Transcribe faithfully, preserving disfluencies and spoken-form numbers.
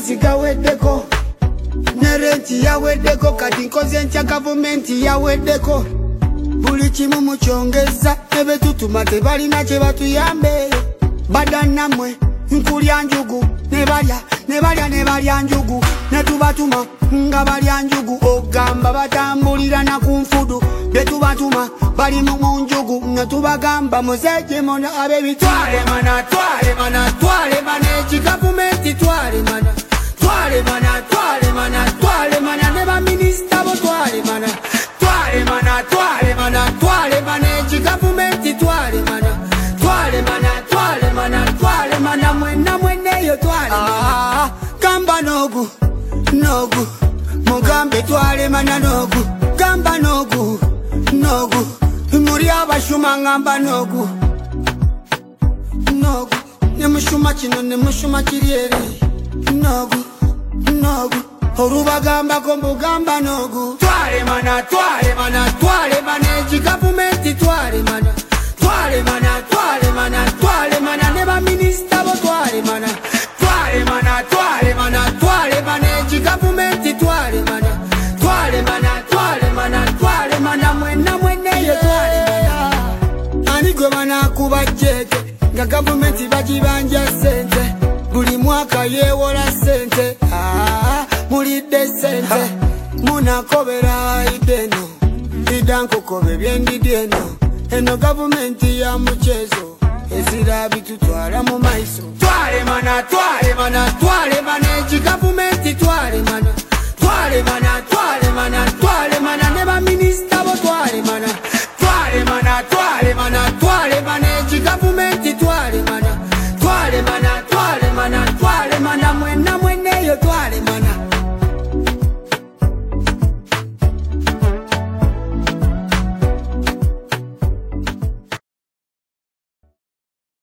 Amazzi gaweddeko ne renti yaweddeko kati nkoze ntya gavumenti yaweddeko buli kimu mukyongeza ne betutuma tebalina kye batuyambe badannamwe nkulya njugu ne balya ne balya ne balya njugu ne tubatuma nga balya njugu ogamba batambulira na ku nfudu betubatuma bali mu njugu ne tubagamba muzeje mona abebitwale mana twale mana twale mana ekigavumenti twale mana twale mana twale mana twale mana ne baminisita bo twale mana twale mana twale mana twale mana ekigavumenti twale mana twale mana twale mana twale mana mwena mweneyo twale ah gamba nogu nogu mugambe twale mana nogu gamba nogu nogu muri abashuma ngamba nogu nogu ne mushuma kino ne mushuma kiriere nogu nogu orubagamba kombugamba nogu twale mana twale mana twale mana ekigavumenti twale mana twale mana twale mana twale mana ne baminisita bo twale mana twale mana twale mana twale mana ekigavumenti twale mana twale mana twale mana twale mana mwena mweneyo twale mana ani gwe banakuba jeke nga gavumenti bagibanja sente buli mwaka yewola sente ah mulidde sente munakobera ideno idankokobe byendidyeno eno gavumenti ya muchezo ezira bitutwala mu maiso twale mana twale mana twale mana ekigavumenti twale mana